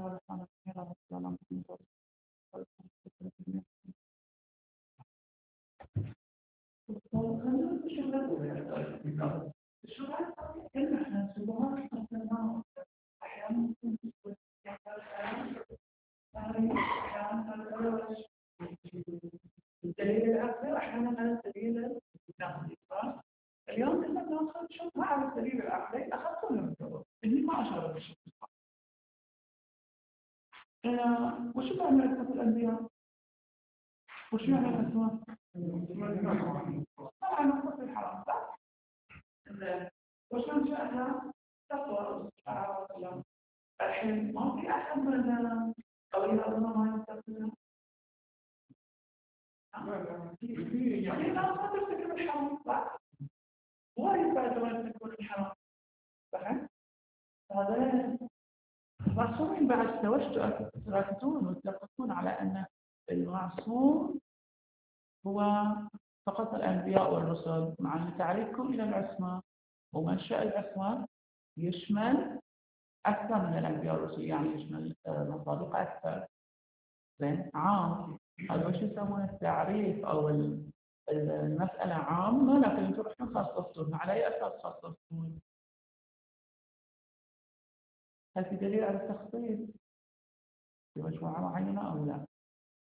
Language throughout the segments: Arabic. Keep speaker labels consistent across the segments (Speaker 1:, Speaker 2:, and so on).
Speaker 1: الشبهات إن إحنا الشبهات مثلا أحيانا الدليل العقلي أحيانا على الدليل النقدي صح؟ اليوم كنا بناخذ شبهة على الدليل العقلي أخذته من الدور اللي ما أشار بالشبهة. وش معنى عصمة الأنبياء؟ وش معنى العصمة؟ طبعا نقص الحرام صح؟ وش منشأها؟ تقوى الصحابة. الحين ما في أحد من أولياء الله ما يستخدمها. يعني لا ما ترتكب الحرام صح؟ وايد بعد ما يرتكبون الحرام صح؟ هذا المعصومين بعد تركزون وتتفقون على أن المعصوم هو فقط الأنبياء والرسل، مع أن تعريفكم إلى العصمة ومنشأ العصمة يشمل أكثر من الأنبياء والرسل، يعني يشمل مصادق أكثر. زين عام هذا وش يسمونه التعريف أو المسألة عامة، لكن أنتم رحتوا خصصتوها على أي أساس خصصتون؟ هل في دليل على التخصيص في مجموعة معينة أو لا؟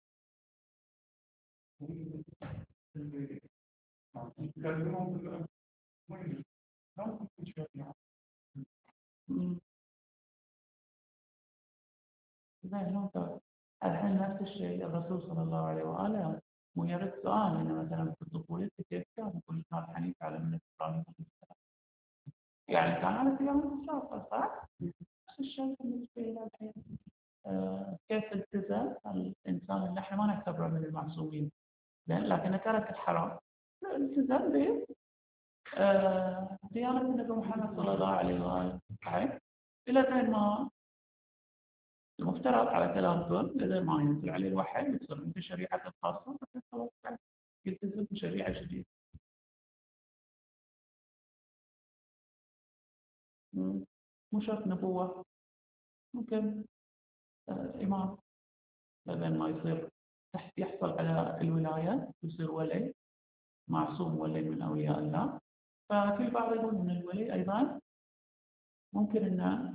Speaker 1: زين ممتاز. الحين نفس الشيء الرسول صلى الله عليه وآله مجرد سؤال إنه مثلا في طفولته كيف كان يقول كان حنيف على من إبراهيم يعني كان على صيام الشاطر صح؟ نفس الشيء بالنسبة إلى الحين كيف التزم الإنسان اللي احنا ما نعتبره من المعصومين لكن ترك الحرام التزم ب ديانة النبي محمد صلى الله عليه وآله صحيح؟ إلى ذلك ما المفترض على كلامكم إذا ما ينزل عليه الوحي يصير عنده شريعة الخاصة خلاص يلتزم بشريعة جديدة. مو شرط نبوة، ممكن إمام بعدين ما يصير يحصل على الولاية يصير ولي معصوم ولي من أولياء الله. ففي البعض يقول أن الولي أيضا ممكن أنه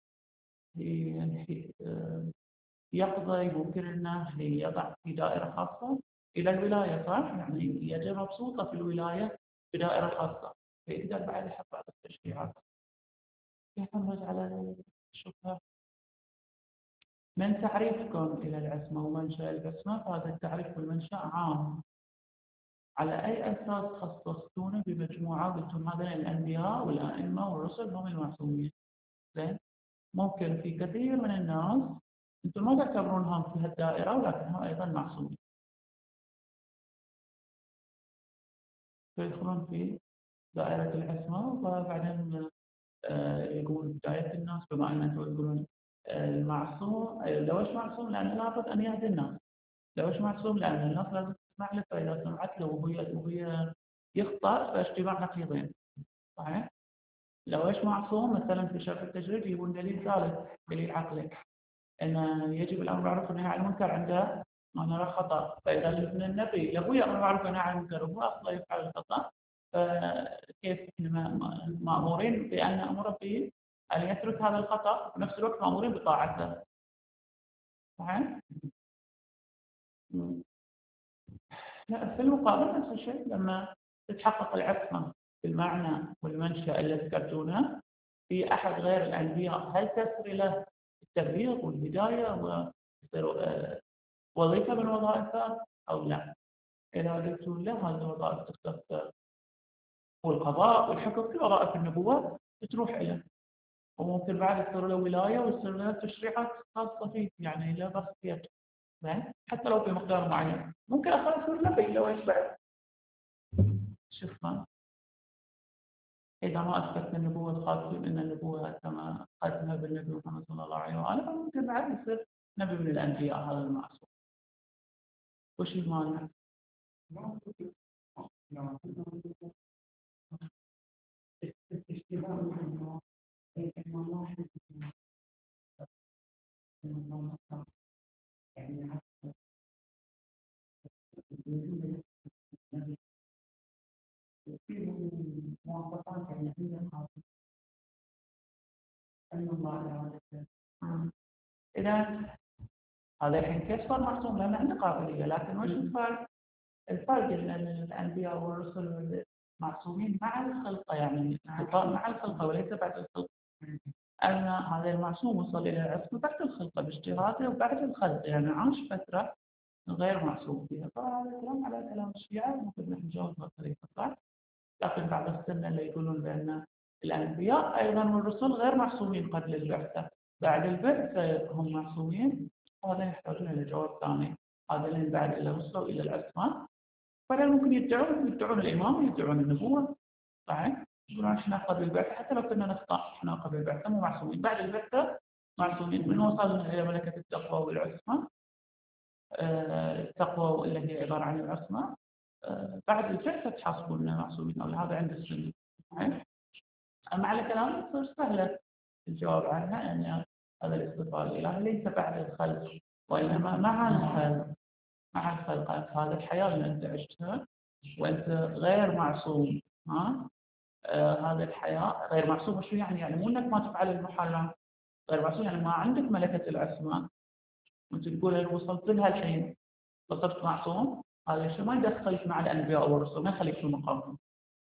Speaker 1: يقضي، ممكن أنه يضع في دائرة خاصة إلى الولاية صح؟ يعني يجب مبسوطة في الولاية بدائرة خاصة فيقدر بعد يحط بعض التشريعات. كيف نرد على الشبهة؟ من تعريفكم إلى العصمة ومنشأ العصمة فهذا التعريف والمنشأ عام. على أي أساس خصصتونه بمجموعة قلتم هذا الأنبياء والأئمة والرسل هم المعصومين؟ زين ممكن في كثير من الناس أنتم ما تعتبرونهم في هالدائرة ولكنهم أيضا معصومين فيدخلون في دائرة العصمة. وبعدين يقول بداية الناس بما أن أنتم تقولون المعصوم لوش معصوم؟ لأنه لابد أن يهدي الناس. لوش معصوم؟ لأن الناس لازم تسمع له، فإذا سمعت له وهي يخطأ فاجتماع نقيضين صحيح؟ لوش معصوم؟ مثلا في شرح التجريد يقول دليل ثالث دليل عقلي أن يجب الأمر بالمعروف والنهي عن المنكر عنده ما نرى خطأ. فإذا من النبي يبوي أمر بالمعروف والنهي عن المنكر وهو أصلا يفعل الخطأ فكيف احنا مأمورين بأن نأمر به أن يترك هذا الخطأ في نفس الوقت مأمورين بطاعته صحيح؟ لا في المقابل نفس الشيء لما تتحقق العصمة بالمعنى والمنشأ اللي ذكرتونه في أحد غير الأنبياء هل تسري له التبليغ والهداية ويصير وظيفة من وظائفها أو لا؟ إذا قلت له هذه الوظائف تختص والقضاء والحكم في وظائف النبوة تروح إليه وممكن بعد يصير له ولاية ويصير له تشريعات خاصة فيه يعني لا بس يد حتى لو في مقدار معين ممكن أخذ يصير نبي لو يشبع. شوف إذا ما أثبتنا النبوة الخاتم إن النبوة كما قدمها بالنبي محمد صلى الله عليه وآله فممكن بعد يصير نبي من الأنبياء هذا المعصوم. وش المانع؟ إذا هذا الحين كيف صار محسوم؟ لأن عنده قابلية، لكن وش الفرق؟ الفرق بين الأنبياء والرسل معصومين مع الخلقة، يعني مع الخلقة وليس بعد الخلقة. أن هذا المعصوم وصل إلى العصمة بعد الخلقة باجتهاده وبعد الخلق، يعني عاش فترة غير معصوم فيها. فهذا كلام على كلام الشيعة ممكن نحن نجاوب بطريقة صح، لكن بعض السنة اللي يقولون بأن الأنبياء أيضا والرسل غير معصومين قبل البعثة، بعد البعثة هم معصومين، وهذا يحتاجون إلى جواب ثاني. هذا اللي بعد إلى وصلوا إلى العصمة، فلا ممكن يدعون الإمام، يدعون النبوة، صحيح؟ يقولون احنا قبل البعثة حتى لو كنا نخطأ احنا قبل البعثة مو معصومين، بعد البعثة معصومين. من وصلنا إلى ملكة التقوى والعصمة، التقوى اللي هي عبارة عن العصمة، بعد البعثة تحاسبون معصومين، أو هذا عند السنة. صحيح؟ أما على كلام تصير سهلة الجواب عنها، أن هذا الاصطفاء الإلهي ليس بعد الخلق، وإنما مع الخلق. مع الخلق هذا الحياة اللي أنت عشتها وأنت غير معصوم. هذه الحياة غير معصوم. شو يعني؟ يعني مو أنك ما تفعل المحرم، غير معصوم يعني ما عندك ملكة العصمة، وأنت تقول أنا وصلت لها الحين فصرت معصوم. هذا الشيء ما يدخلك مع الأنبياء والرسل، ما يخليك في مقامهم.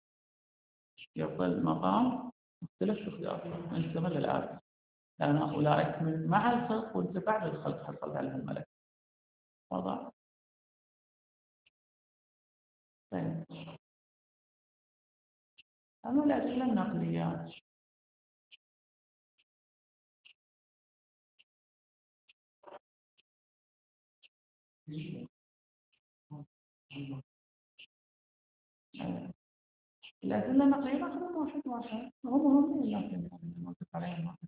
Speaker 1: يظل مقام مختلف باختلاف من زمن للآخر، لأن أولئك من مع الخلق وأنت بعد الخلق حصلت على الملك. واضح؟ طيب، أما الأدلة النقلية الأدلة النقلية ناخذهم واحد واحد، هم مهمين لكن نوقف عليهم واحد.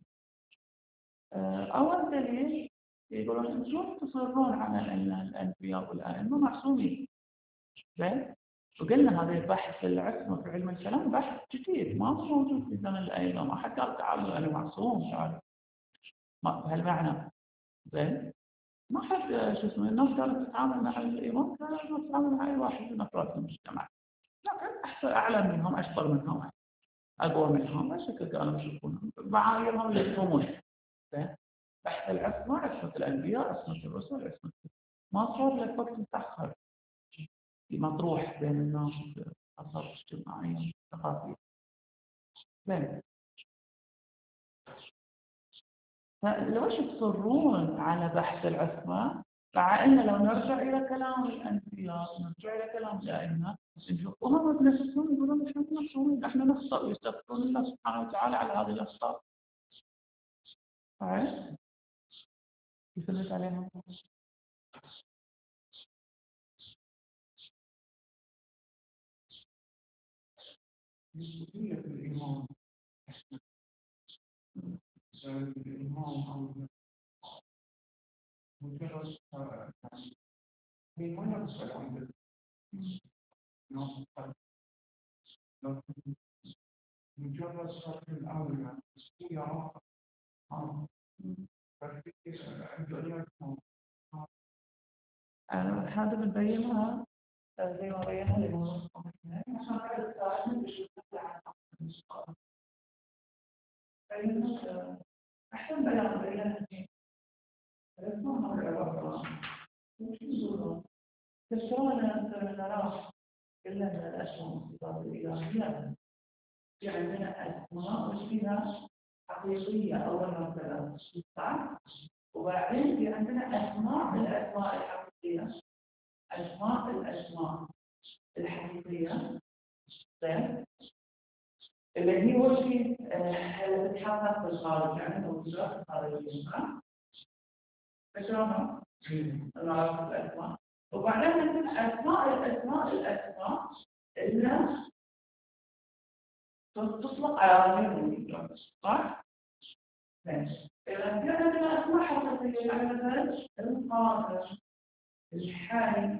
Speaker 1: أول دليل يقولون أنتم تصرون على أن الأنبياء والأئمة معصومين. زين؟ وقلنا هذا البحث العصمة في علم الكلام بحث جديد ما موجود في زمن الأئمة، ما حد قال تعالوا أنا معصوم تعالوا بهالمعنى. زين؟ ما حد شو اسمه الناس كانت تتعامل مع الإمام كانت تتعامل مع أي واحد من أفراد المجتمع، لكن أعلى منهم، أشطر منهم، أقوى منهم، هالشكل كانوا يشوفونهم معاييرهم اللي يفهمون. بحث العصمة، عصمة الأنبياء، عصمة الرسل، عصمة ما صار لك وقت متأخر مطروح بين الناس في آثار اجتماعية ثقافية. زين، فليش تصرون على بحث العصمة مع أن لو نرجع إلى كلام الأنبياء نرجع إلى كلام الأئمة وهم بنفسهم يقولون إحنا معصومين، إحنا نخطأ ويستغفرون الله سبحانه وتعالى على هذه الأخطاء. صحيح؟ يثبت عليهم. مسؤولية الإمام الإمام أو مجرد هي ما يقصد عن مجرد صرف الأولى هي هذا بنبينها زي ما بينها الإمام عشان بعد الساعة نشوف أحسن بيان بينها الإسلام هذا تشتغل نراه إلا من الأسماء والصفات الإلهية. في عندنا أسماء وش فيها حقيقية أول مرتبة صح؟ وبعدين في عندنا أسماء الأسماء الحقيقية، الأسماء الحقيقية. طيب اللي هي وش في تتحقق في الخارج، يعني موجودات خارجية صح؟ فشلونها؟ نعرف الأسماء. وبعدين عندنا الأسماء اللي تطلق على غير صح؟ ماشي. إذا في عندنا أسماء حقيقية يعني مثلا القادر، الحي،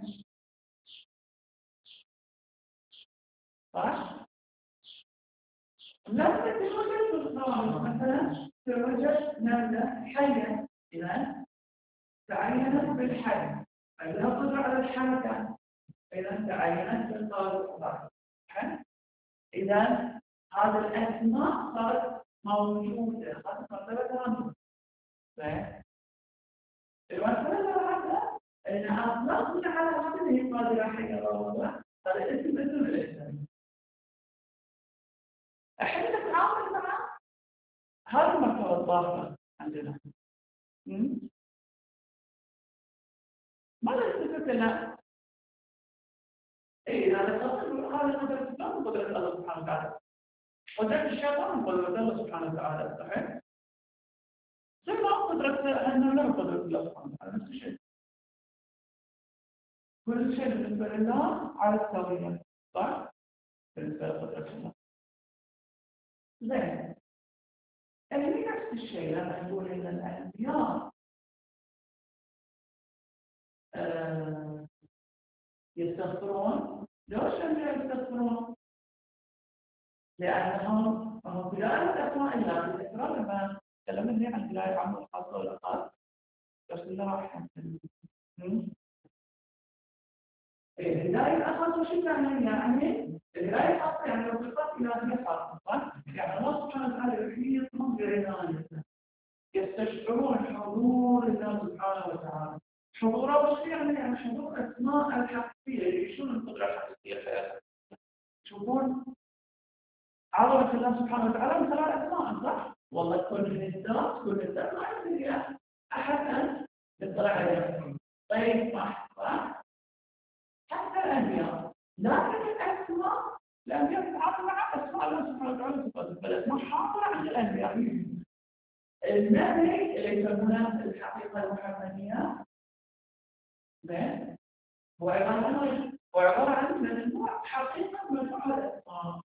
Speaker 1: صح؟ لما تتوجد في الخارج مثلا توجد نملة حية، إذا تعينت بالحي، عندها قدرة على الحركة، إذا تعينت بالقادر. إذا هذه الأسماء صارت موجودة، هذه مرتبة ثانية. زين؟ المرتبة الرابعة إن أطلقنا على هذه القادرة حق الله هذا اسم الإسلام. الحين نتعامل مع هذه المرتبة الضافة عندنا. ماذا يثبت لنا؟ إيه هذا تصل هذا قدرة الله وقدرة الله سبحانه وتعالى. قدرة الشيطان وقدرة الله سبحانه وتعالى، صحيح؟ زي ما قدرة أنه لا قدرة الله سبحانه وتعالى، نفس الشيء. كل شيء بالنسبة لله على السوية، صح؟ بالنسبة لقدرة الله. زين. اللي نفس الشيء لما نقول إن الأنبياء يستغفرون. ليش الأنبياء يستغفرون؟ لأنهم بداية أسماء الله في الإسراء لما تكلمنا عن بداية عمل الخاصة والأخص بس الله رحمه. الهداية الأخص وش يعني الهداية الخاصة يعني لو صفات إلهية خاصة، صح؟ يعني الله سبحانه وتعالى يحيطهم بعنايته، يستشعرون حضور الله سبحانه وتعالى. حضوره وش يعني حضور أسماء الحقيقية، يعيشون القدرة الحقيقية في حياتهم. تشوفون عظمة الله سبحانه وتعالى من ثلاث أسماء، صح؟ والله كل الذات ما يمكن أحد أن يطلع عليه. طيب صح؟ حتى الأنبياء، لكن الأسماء الأنبياء تتعامل مع أسماء الله سبحانه وتعالى فالأسماء حاضرة عند الأنبياء. النبي اللي يسمونه الحقيقة المحمدية هو عبارة عن مجموعة حقيقة مجموعة الأسماء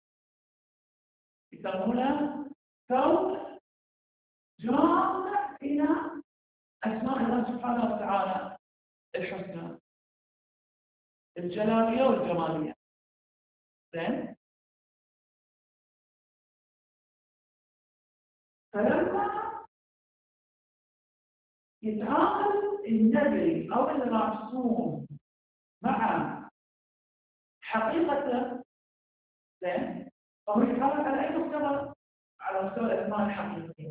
Speaker 1: يسمونه كون جامع إلى أسماء الله سبحانه وتعالى الحسنى الجلالية والجمالية. زين؟ فلما يتعامل النبي أو المعصوم مع حقيقته، زين؟ فهو يتعامل على أي مستوى؟ على مستوى الأسماء الحقيقية.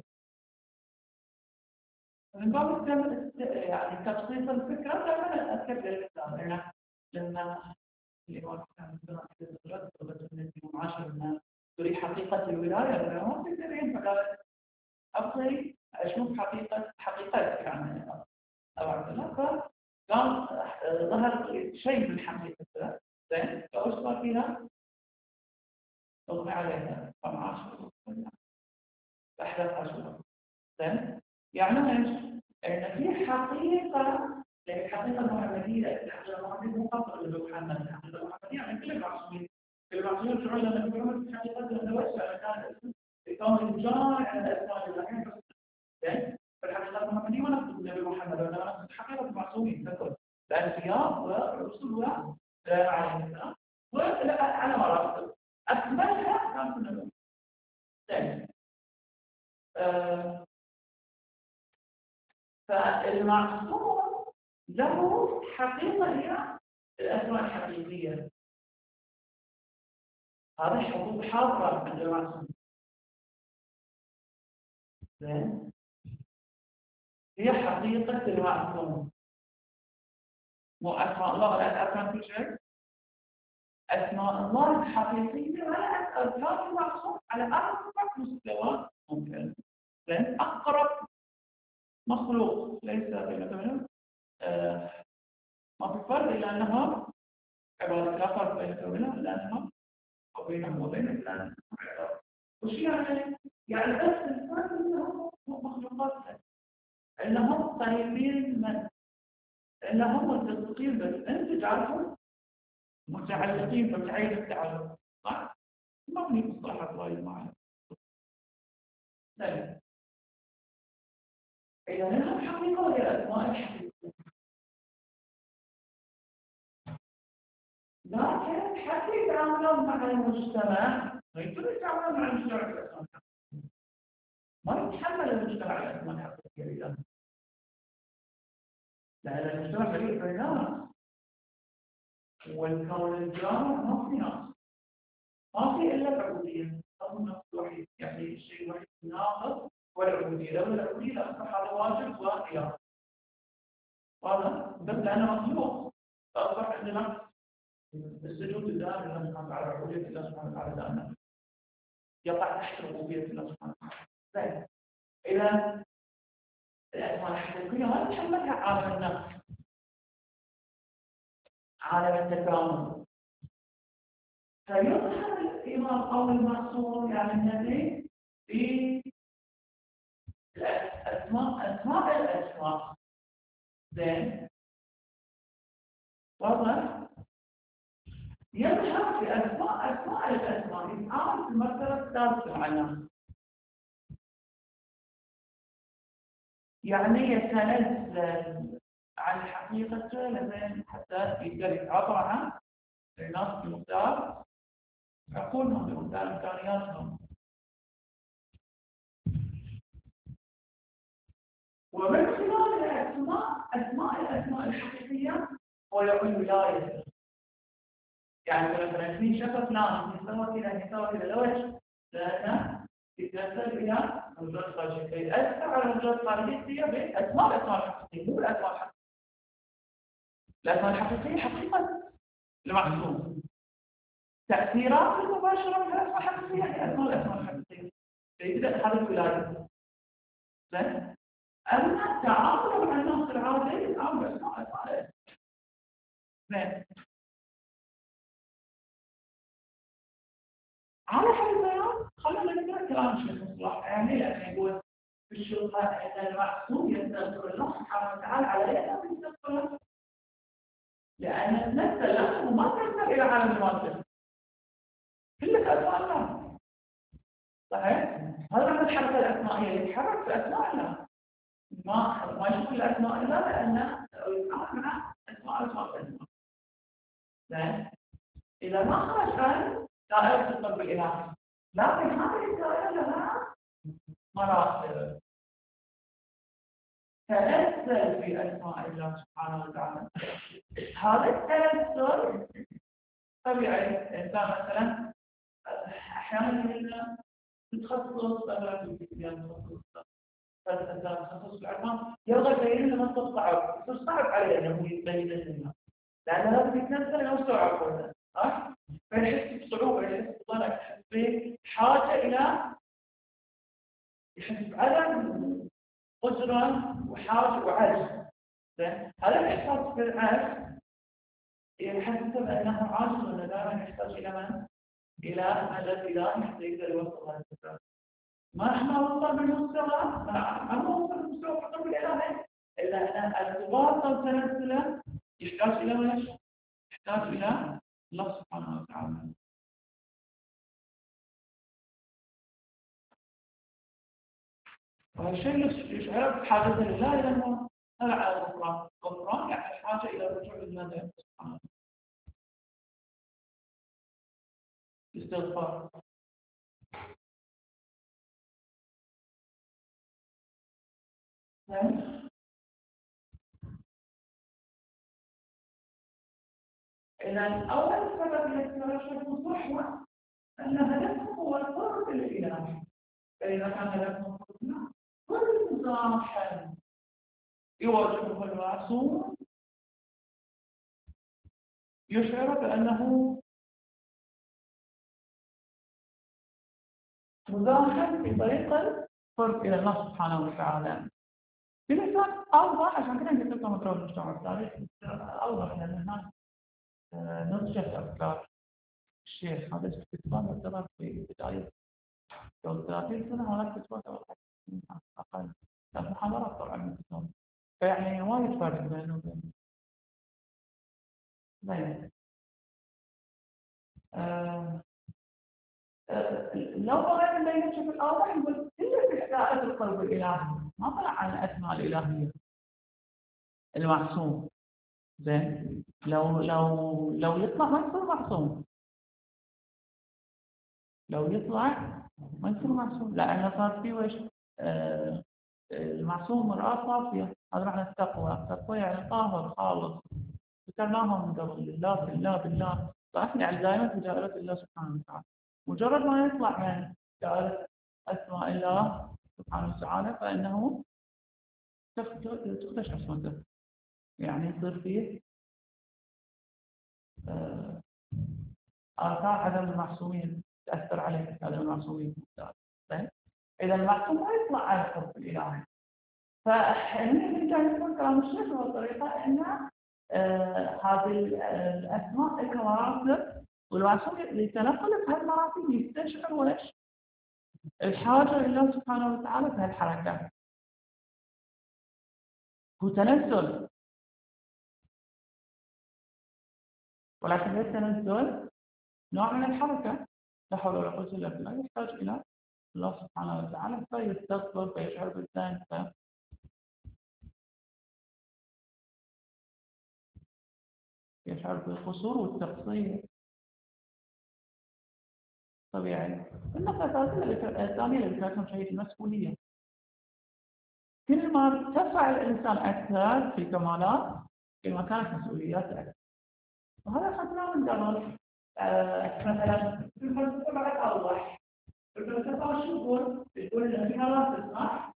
Speaker 1: من باب يعني تبسيط الفكرة لما أتكلم الإنسان لما اللي هو كان من تريد حقيقة الولاية لأنه ما تدرين فقال أبغي أشوف حقيقتك يعني أعرف لا فقال ظهر شيء من حقيقته. زين فأوش صار فيها؟ أغمى عليها 15 أحداث عشرة. زين يعني إيش؟ إن في حقيقة الحقيقة المحمدية، الحقيقة المحمدية مو فقط لمحمد، الحقيقة المحمدية عن كل المعصومين. المعصومين شعور لما يقولون الحقيقة المتوسعة كان كون الجامع على الأسماء الإلهية. زين فالحقيقة المحمدية ما نقصد النبي محمد ولا نقصد حقيقة المعصومين ككل، الأنبياء والرسل عليهم السلام على مراتب أكملها كانت النبي. زين فالمعصوم له حقيقة هي الأسماء الحقيقية. هذا حقوق حاضرة عند المعصوم. زين هي حقيقة المعصوم مو أسماء الله لا أسماء كل شيء. أسماء الله الحقيقية ولا أسماء المعصوم على أربع مستوى ممكن. زين أقرب مخلوق ليس بينهم ما في فرق إلا أنهم عبارة لا فرق بينهم إلا أنهم وبينهم وبين الله. وش يعني بس الفرق إنهم مخلوقات إنهم قريبين من إنهم متفقين بس أنت تعرفون متعلقين بتعيد التعلق، صح؟ ما في مصطلحات وايد معنا. طيب إذا لهم حقيقة ولا أسماء الحقيقة؟ لكن حتى يتعاملون مع المجتمع ما يقدرون يتعاملون مع المجتمع بالأسماء الحقيقية. ما يتحمل المجتمع الأسماء الحقيقية لأن المجتمع مليء بالناس والكون الجامع ما في ناس ما في إلا العبودية. هو النقص الوحيد، يعني الشيء الوحيد الناقص هو العبودية، لولا العبودية لأصبح هذا واجب وإله. واضح؟ بس لأنه مخلوق فأصبح عندنا السجود لله لله سبحانه وتعالى، عبودية الله سبحانه وتعالى لأنه يقع تحت ربوبية الله سبحانه وتعالى. إذا الأسماء الحقيقية ما نحملها عالم النفس، عالم التكامل. فيظهر الإمام أو المعصوم يعني النبي في أسماء الأسماء. زين واضح؟ يظهر في أسماء الأسماء يتعامل في المرتبة الثالثة مع الناس، يعني يتنزل عن حقيقته لبين حتى يقدر يتعاطى مع الناس بمقدار عقولهم، بمقدار إمكانياتهم. ومن خلال أسماء الحقيقية هو يقول ولاية. يعني مثلا في شخص فلان يسوي كذا لوجه لأنه يتنزل إلى موجودات خارجية، فيأثر على الموجودات الخارجية بأسماء الحقيقية، مو الأسماء الحقيقية. الأسماء الحقيقية حقيقة المعصوم، تأثيرات المباشرة من الأسماء الحقيقية هي الأسماء الحقيقية، فيبدأ هذا الولاية. زين؟ أما التعامل مع الناس العادي يتعامل بأسماء. زين؟ على حد البيان خلينا نقرأ كلام الشيخ مصطفى، يعني لأنه يقول في الشبهة أن المعصوم يستغفر الله سبحانه وتعالى على يده يستغفر، لأن تنزل له وما تنزل إلى عالم المادة، كلك أسماء الله. صحيح؟ هذا معنى الحركة الأسمائية، يتحرك في أسماء الله، ما يشوف الأسماء الله لأنه يتعامل مع أسماء. زين؟ إذا ما خرج عن دائرة القلب الإلهي، لكن هذه الدائرة لها مراتب تنزل في أسماء الله سبحانه وتعالى. هذا التنزل طبيعي. الإنسان مثلا أحيانا تتخصص مثلا في تخصص العلم يبغى يبين لنا نقطة صعب، يصير صعب عليه أنه يبين لنا، لأن لازم يتنزل أو يستوعب كله، صح؟ فيحس بصعوبة، يحس بضلع، يحس بحاجة إلى، يحس بعدم قدرة وحاجة وعجز. هذا الإحساس بالعجز يحسسه بأنه عاجز، وأنه دائما يحتاج إلى من؟ إلى مدد إلهي حتى يقدر يوصل هذا الفكرة. ما وصل بالمستوى، ما وصل بالمستوى الحكم الإلهي، إلا أن الارتباط والتنزل يحتاج إلى ايش؟ يحتاج إلى الله سبحانه وتعالى. والشيء يشعر بحاجة لله إلى أنه على الغفران، يعني الحاجة إلى الرجوع لله سبحانه. استغفار. إذا أول سبب لاستمرار الصحوة أن هدفه هو القرب للإله، فإذا كان هدفه القرب كل مزاحم يواجهه المعصوم يشعر بأنه مزاحم في طريق القرب إلى الله سبحانه وتعالى. بمثال أوضح، عشان كذا قلت لكم مطلوب المجتمع الثالث أوضح، لأن هناك نضجت أفكار الشيخ هذا الاستثمار يعتبر في بداية 30 سنة، هناك استثمار أقل، المحاضرات طبعا مثلهم، فيعني وايد فرق بينه وبين غيره. لو قرأت الليلة في الأوضح يقول إلا في دائرة القلب الإلهي، ما طلع عن الأسماء الإلهية المعصوم. زين، لو يطلع ما يصير معصوم، لو يطلع ما يصير معصوم، لأنه صار في وش المعصوم مرآة صافية، هذا معنى التقوى يعني طاهر خالص، ذكرناهم من قبل، الله بالله بالله، صح؟ يعني دائما في دائرة الله سبحانه وتعالى. مجرد ما يطلع من دائرة أسماء الله سبحانه وتعالى فإنه تختش عصمته، يعني يصير فيه آثار عدم المعصومين تأثر عليه، عدم المعصومين. إذا المعصوم ما يطلع على الحب الإلهي. فهنا كان يكون كلام الشيخ بطريقة أن هذه الأسماء لها مراتب، والمعصوم لتنقل في هالمراتب يستشعر وش الحاجة لله سبحانه وتعالى في هالحركة. هو تنزل، ولكن التنزل نوع من الحركة، لا حول ولا قوة إلا بالله، يحتاج إلى الله سبحانه وتعالى فيستغفر فيشعر بالذنب يشعر بالقصور والتقصير طبيعي. النقطة الثانية اللي ذكرتهم شيء المسؤولية. كل ما ارتفع الإنسان أكثر في الكمالات كل ما كانت مسؤولياته أكثر، وهذا أخذناه من درس مثلا في الفلسفة بعد أوضح. في الفلسفة شو يقول إن في مراتب صح؟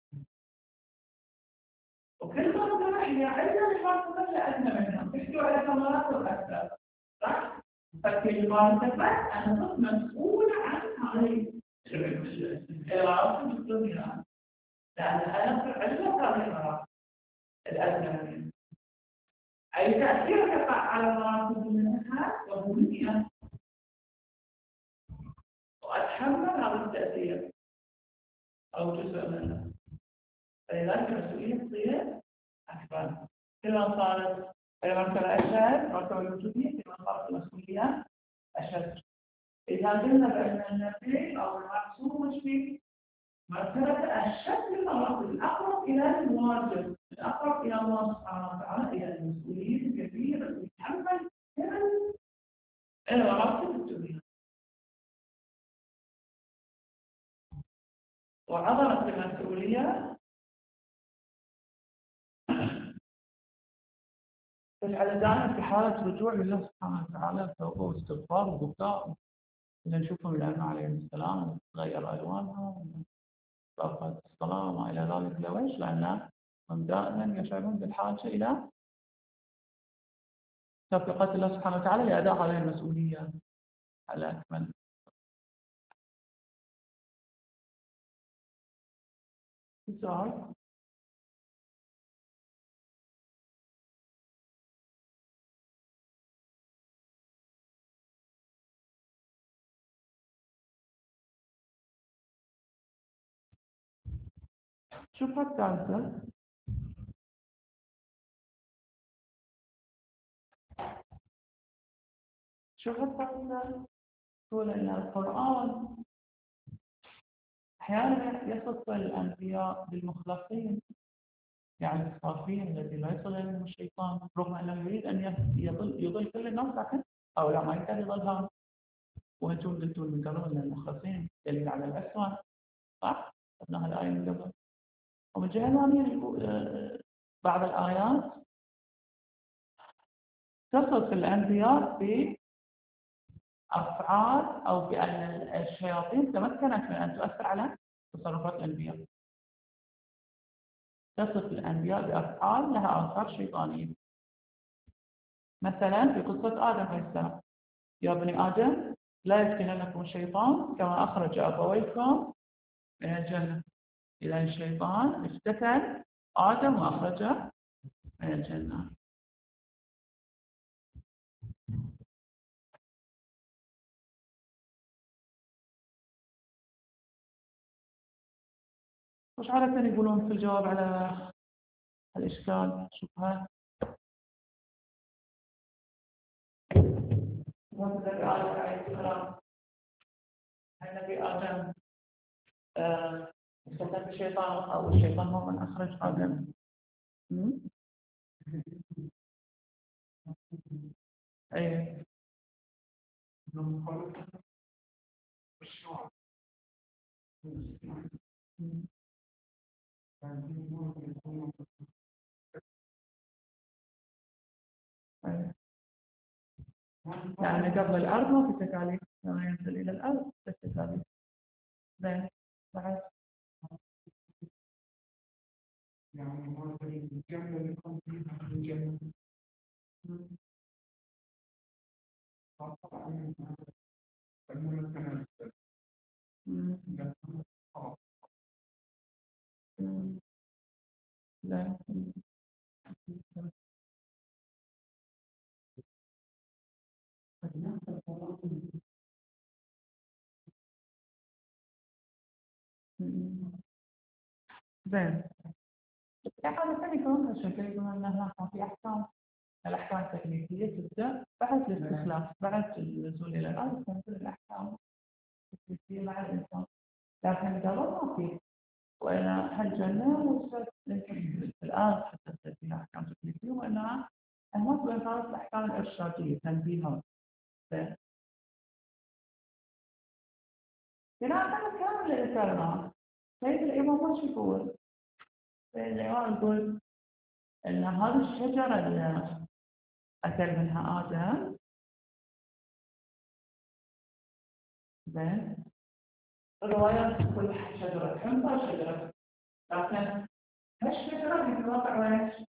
Speaker 1: وكل مرتبة هي عندنا المرتبة اللي أدنى منها تحتوي على كمالات أكثر صح؟ فكل مرتبة أنا صرت مسؤول عن هذه العواصم الدنيا، لأن أنا في علم هذه المراتب الأدنى منها. أي تأثير يقع على مراتب منها وهمية، وأتحمل هذا التأثير أو جزء منه، فلذلك المسؤولية تصير أكبر. كلما صارت المرتبة أشد، مرتبة الوجودية كلما صارت المسؤولية أشد. إذا قلنا بأن النبي أو المعصوم مش في مرتبة أشد من المراتب، الأقرب إلى الواجب، الأقرب إلى الله سبحانه وتعالى، إلى المسؤولية الكبيرة اللي يتحمل كل المراتب الدنيا. وعظمة المسؤولية تجعل دائما في حالة رجوع لله سبحانه وتعالى، توبة واستغفار وبكاء. إذا نشوفهم الأئمة عليهم السلام تغير ألوانها وأوقات الصلاة وما إلى ذلك، لويش؟ لأن هم دائما يشعرون بالحاجة إلى تطبيقات الله سبحانه وتعالى لأداء هذه المسؤولية على أكمل. سؤال؟ شوف الثالثة، شوف الثالثة تقول أن القرآن أحيانا يصف الأنبياء بالمخلصين، يعني الصافين الذي لا يصل إليهم الشيطان، رغم أنه يريد أن يضل كل الناس، لكن هؤلاء ما يقدر يضلها. وأنتم قلتوا من قبل أن المخلصين دليل على الأسوأ، صح؟ قلنا الآية من قبل. ومن جهة ثانية بعض الآيات تصف الأنبياء بأفعال أو بأن الشياطين تمكنت من أن تؤثر على تصرفات الأنبياء. تصف الأنبياء بأفعال لها آثار شيطانية. مثلا في قصة آدم عليه السلام: يا بني آدم لا يفتننكم الشيطان كما أخرج أبويكم من الجنة. إذا الشيطان افتتن آدم وأخرجه من الجنة. وش عادة يقولون في الجواب على الإشكال شبهة؟ مثل النبي آدم عليه السلام، النبي آدم افتتن الشيطان أو الشيطان هو من أخرج آدم. أي يعني قبل الأرض ما في تكاليف، لما ينزل إلى الأرض في تكاليف. زين بعد
Speaker 2: يعني هذا الجملة اللي يكون فيها الجنة طبعا المتناسب
Speaker 1: لا زين يعني هذا يكون الشكل يقول أن هناك في أحكام، الأحكام التكليفية تبدأ بعد الاستخلاف، بعد النزول إلى الأرض تنزل الأحكام التكليفية مع الإنسان، لكن قبل ما في. وإن الجنة وصلت الآن حتى فيها أحكام تكليفية، وإنها الموت بين الأحكام الإرشادية تنبيها. بناء كامل الكلمات سيد الإمام وش يقول؟ سيد الإمام يقول إن هذه الشجرة اللي أكل منها آدم زين الروايات تقول شجرة حنطة شجرة، لكن هالشجرة في الواقع وين؟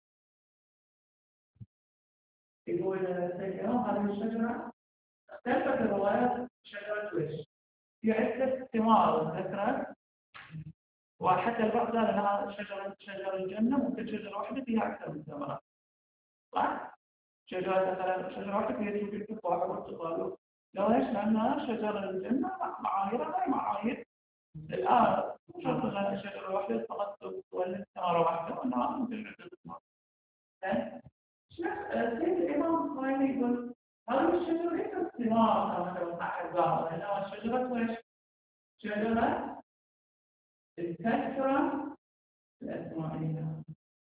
Speaker 1: يقول سيد الإمام هذه الشجرة اختلفت الروايات شجرة ويش؟ في عدة ثمار ذكرت، وحتى البعض قال انها شجر الجنه، ممكن شجره واحده فيها اكثر من ثمرات. صح؟ شجره مثلا شجره واحده فيها توجد تفاح وبرتقال، لو ليش؟ لانها شجر الجنه معاييرها غير معايير الان، مو شرط انها شجره واحده فقط تولد ثمره واحده، وانها ممكن عده ثمار. سيد الامام الصهيوني يقول هذه الشجره ليست ثمار كما تقول احبائها، انما الشجره ويش؟ شجره الكثره الاسماعيليه.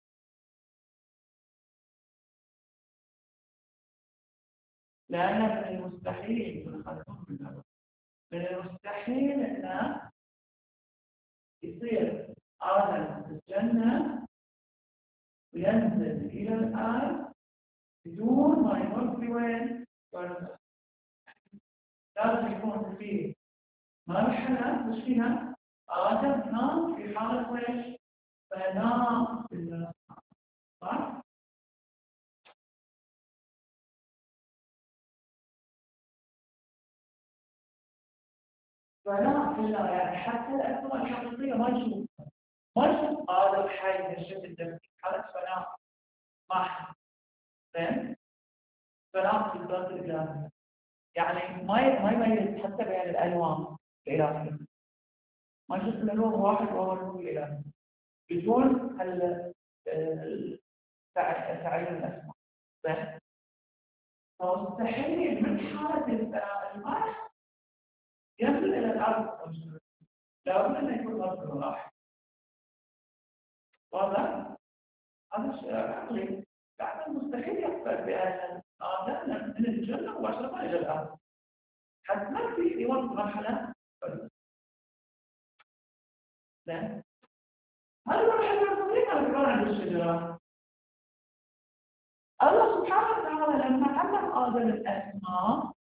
Speaker 1: لأن من المستحيل من المستحيل أن يصير آدم في الجنة وينزل إلى الآن بدون ما يمر بوين؟ لازم يكون فيه مرحلة مش فيها آدم نام في حالة ويش؟ فنام بالله، صح؟ فنام بالله، يعني حتى الأسماء الحقيقية ما يشوف آدم حي بالشكل ده في حالة فنام ما زين؟ فنام في الذات الإلهية، يعني ما يميز حتى بين الألوان الإلهية، ما يشوف الألوان واحد وهو النور الإلهي بدون تعين الأسماء. زين؟ فمستحيل من حالة المرح يصل إلى الأرض، لابد أن يكون رجل واحد. واضح؟ هذا الشيء عقلي، يعني مستحيل يقبل بأن آدم من الجنة مباشرة إلى الأرض، حتى في وقت مرحلة. زين؟ هل المرحلة الصغيرة اللي عند الشجرة؟ الله سبحانه وتعالى لما علم آدم الأسماء،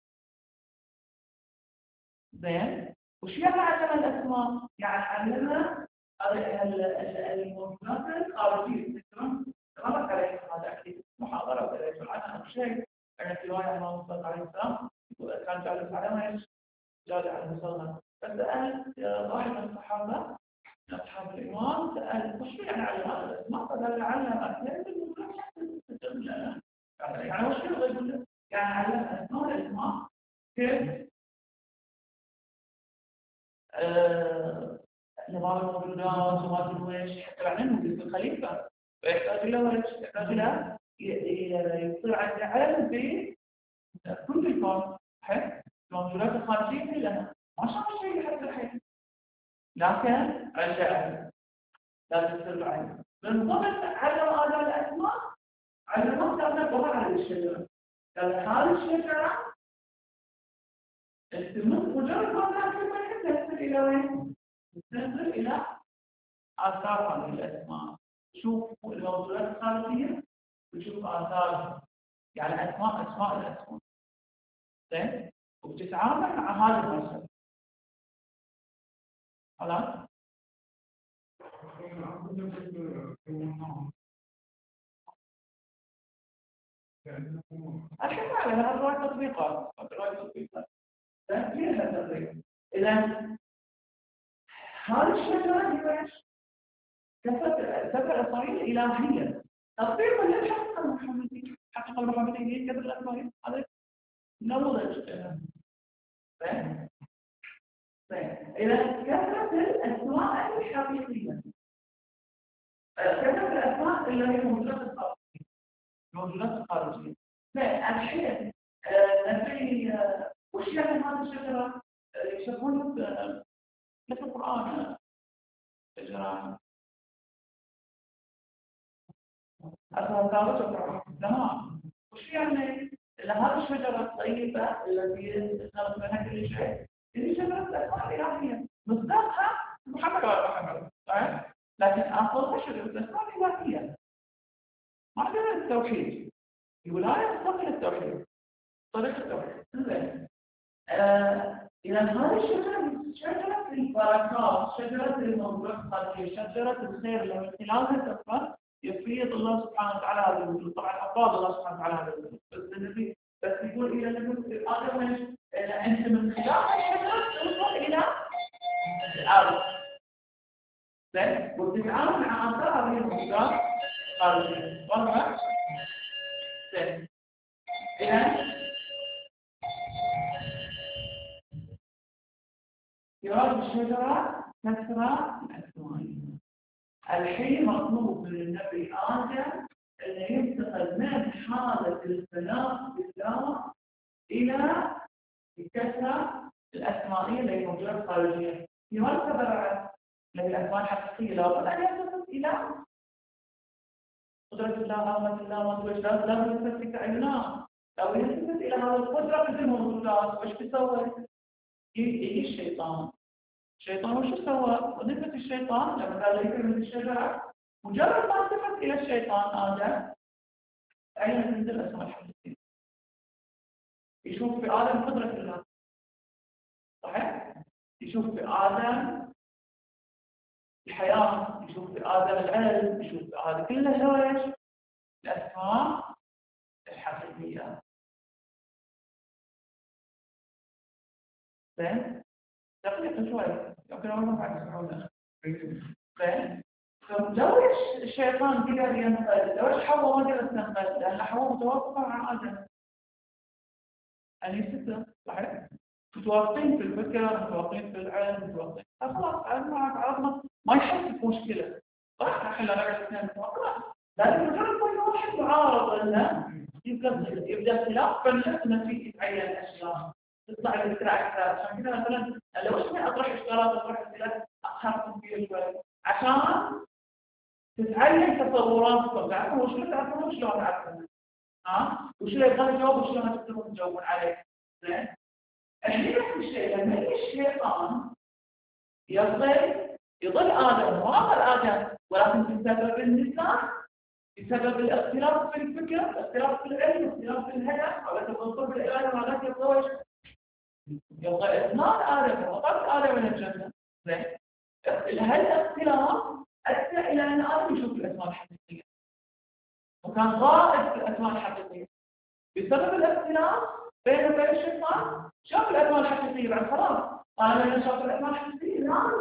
Speaker 1: زين؟ وش يعني علم الأسماء؟ يعني علمنا الموجودات الخارجية. تمام عليه هذا أكيد محاضرة ولا عنها أو شيء. أنا في رواية عن محمد صلى الله عليه وسلم كان جالس على ما إيش؟ جالس على المصلى، فسأل واحد من الصحابة أصحاب الإمام، سأل وش يعني علم هذا الأسماء؟ فقال علم أكثر يعني وش يقول؟ يعني علم أسماء الأسماء كيف نظام الموجودات وما تدري ايش، حتى بعدين هو يصير خليفة ويحتاج له ولا يحتاج له يصير عنده علم بكل الكون، صحيح؟ الموجودات الخارجية كلها ما شاف شيء حتى الحين، لكن عنده علم لازم يصير له علم. بالضبط علم آدم الأسماء، علمهم كان الظهر على الشجرة، قال هذه الشجرة مجرد ما تعرف تنزل إلى وين؟ تنزل إلى آثار هذه الأسماء، شوف الموضوعات الخارجية وشوف آثارها، يعني أسماء الأسماء زين، وبتتعامل مع هذا المرسل. خلاص؟ الحين على هذا تطبيقات، زين، فيها تطبيق. إذا هذه الشجرة هي ايش؟ سفر الأسرائيل الإلهية، تطبيقا للحقيقة المحمدية. الحقيقة المحمدية هي كتب الأسرائيل، هذا نموذج. زين؟ إذا كثرة الأسماء الحقيقية، كثرة الأسماء اللي هي موجودات الخارجية. الحين نبي وش يعني هذه الشجرة يسمونها في القرآن شجرة أصلا ثابتة. تمام. وش يعني هذه الشجرة الطيبة التي خلق منها كل شيء؟ هي شجرة الأسماء الإلهية، مصداقها محمد ولا محمد، صحيح؟ لكن أصلها شجرة الأسماء الإلهية. ما عندنا التوحيد، الولاية تقبل التوحيد، طريق التوحيد. زين. إذا هذه الشجرة شجرة البركات، شجرة الموضوع الخارجي، شجرة الخير اللي من خلالها تفهم يفيض الله سبحانه وتعالى هذا الوجود. طبعا أفاض الله سبحانه وتعالى هذا الوجود، بس النبي بس يقول إلى النبي آدم أنت من خلال الشجرة توصل إلى الأرض. زين، وتتعامل مع آثار هذه الموضوعات الخارجية. واضح؟ زين. إذا يراد الشجرة كثرة الأسماء. الحين مطلوب من النبي آدم أن ينتقل من حالة الفناء بالله إلى الكثرة الأسمائية اللي هي موجودة الخارجية. في مرتبة اللي هي الأسماء الحقيقية لابد أن ينتقل إلى قدرة الله، عظمة الله، وجه الله، لا ينتقل في تعينات، أو ينتقل إلى هذه القدرة في الموجودات. وإيش بيسوي؟ يجي الشيطان وش سوى؟ ونسبة الشيطان لما قال لي من الشجرة، مجرد ما التفت إلى الشيطان آدم أين تنزل الأسماء الحقيقية؟ يشوف في آدم قدرة الله، صحيح؟ يشوف في آدم الحياة، يشوف في آدم العلم، يشوف في هذا كله ايش؟ الأسماء الحقيقية. زين؟ دقيقة شوي، يمكن أقول بعد سعودة. زين؟ لو الشيطان قدر ينقل، لو حواء ما قدرت تنقل، لأن حواء متوافقة مع آدم. يعني ستة، صحيح؟ متوافقين في الفكر، متوافقين في العلم، متوافقين. خلاص عرفنا ما يحس بمشكلة. صح؟ نحن لا نقدر اثنين متوافقين. لكن مجرد كل واحد معارض لنا يبدأ خلاف فنحن فيه يتعين أشياء. تطلع الفكرة أكثر. عشان كذا مثلا لو اسمي أطرح إشكالات، أطرح أسئلة أخاف فيها شوي عشان تتعين تصوراتكم. تعرفون وش تعرفون شلون تعرفون؟ وش اللي يبغى يجاوب وش اللي ما تقدرون تجاوبون عليه. زين؟ الحين نفس الشيء لما الشيطان يضل آدم وآخر آدم، ولكن بسبب النساء، بسبب الاختلاف في الفكر، الاختلاف في العلم، الاختلاف في الهدف، أو التفضل بالإرادة معناته يبغى إثنان آدم وطرد آدم من الجنة. زين؟ هالاختلاف أدى إلى أن آدم يشوف الأسماء الحقيقية، وكان غائب في الأسماء الحقيقية. بسبب الاختلاف بينه وبين الشيطان شاف الأسماء الحقيقية، بعد خلاص قال لنا شاف الأسماء الحقيقية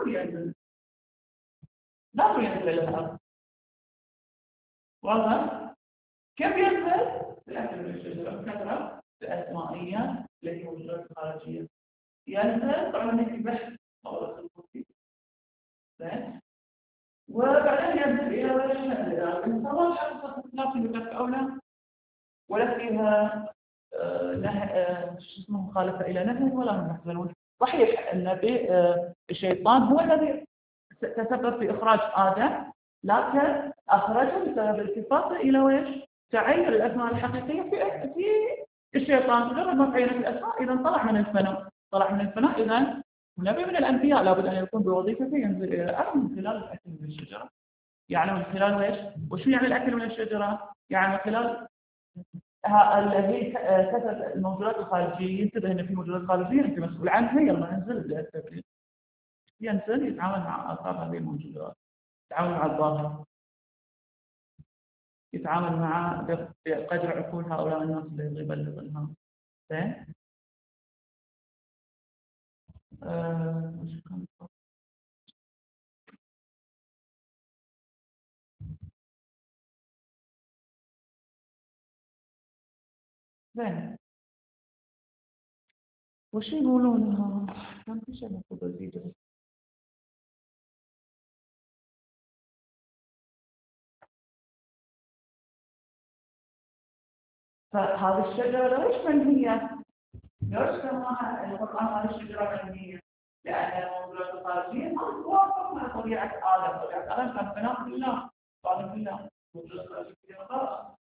Speaker 1: لا ينزل إلى الأرض. واضح؟ كيف ينزل؟ بالأكل من الشجرة، كثرة الأسمائية التي موجودة الخارجية. ينزل طبعا في بحث أو الخصوصي. زين؟ وبعدين ينزل إلى ولا ينزل طبعا حقيقة لا في بحث أو لا، ولا فيها مخالفة إلى نهي ولا هم يحزنون. صحيح النبي الشيطان هو الذي تسبب في إخراج آدم، لكن أخرجه بسبب التفاته إلى ويش؟ تعين الأسماء الحقيقية في الشيطان. مجرد ما تعينت الأسماء إذا طلع من الفناء. إذا النبي من الأنبياء لابد أن يكون بوظيفته ينزل إلى الأرض من خلال الأكل من الشجرة. يعني من خلال ويش؟ وشو يعني الأكل من الشجرة؟ يعني من خلال اللي هي كثرة الموجودات الخارجية. ينتبه إن في موجودات خارجية أنت مسؤول عنها، يلا انزل التبريد، ينزل يتعامل مع آثار هذه الموجودات، يتعامل مع الظاهر، يتعامل مع بقدر عقول هؤلاء الناس اللي يبلغ لهم. زين؟ زين، وش يقولونها؟ كان في شيء المفروض أزيده. فهذه الشجرة ليش منهية؟ ليش سماها القرآن هذه الشجرة منهية؟ لأن الموجودات الخارجية ما توافق مع طبيعة آدم. طبيعة آدم كان بناء بالله، قال بالله الموجودات الخارجية نقائص.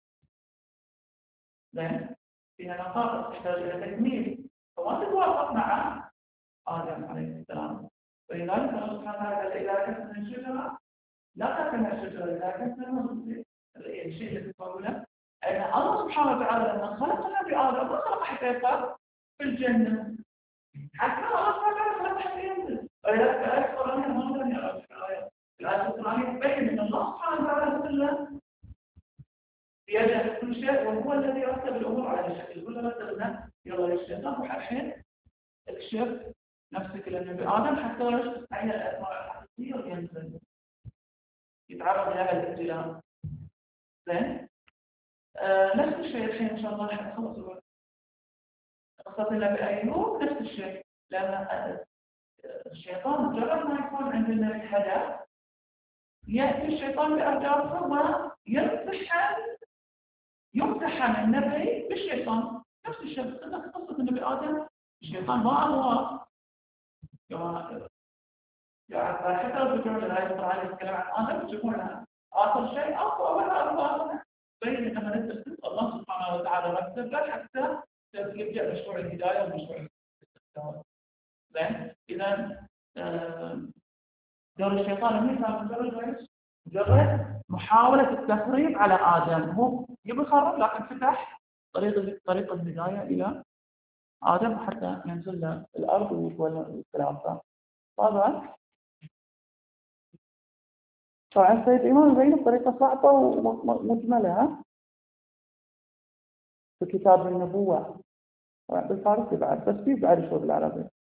Speaker 1: زين؟ فيها نقائص تحتاج إلى تكميل، فما تتوافق مع آدم عليه السلام. ولذلك الله سبحانه وتعالى إذا كسر الشجرة لا تأكلها الشجرة، إذا كسرها الشيء اللي تقوله أن الله سبحانه وتعالى لما خلق النبي آدم ما خلق حقيقة في الجنة، حتى الله سبحانه وتعالى خلق حتى ينزل. ولذلك الآية القرآنية ما كان يرى في الآية القرآنية تبين أن الله سبحانه وتعالى كله بيده كل شيء، وهو الذي رتب الأمور على شكل. كل رتبنا يلا الشيطان روح الحين اكشف نفسك للنبي آدم حتى يستعين الأسماء الحقيقية وينزل يتعرض لهذا الابتلاء. زين؟ نفس الشيء الحين إن شاء الله راح نخلص الوقت. قصة النبي أيوب نفس الشيء، لأن الشيطان مجرد ما يكون عند النبي هدف يأتي الشيطان بأرجافه ويمتحن النبي بالشيطان. نفس الشيء قصة النبي آدم، الشيطان ما أغواه. حتى لو تجمع الآية القرآنية يتكلم عن آدم تشوفونها آخر شيء أقوى ولا أقوى بين لما نترك الله سبحانه وتعالى رتب حتى يبدأ مشروع الهداية ومشروع الاستقامة. زين؟ إذا دور الشيطان منه كان مجرد محاولة التخريب على آدم، هو يبي يخرب لكن فتح طريق الهداية إلى آدم حتى ينزل الأرض ويتولى الخلافة. طبعا طبعا سيد إيمان زين بطريقة صعبة ومجملة في كتاب النبوة بالفارسي بعد، بس في بعد شو بالعربي.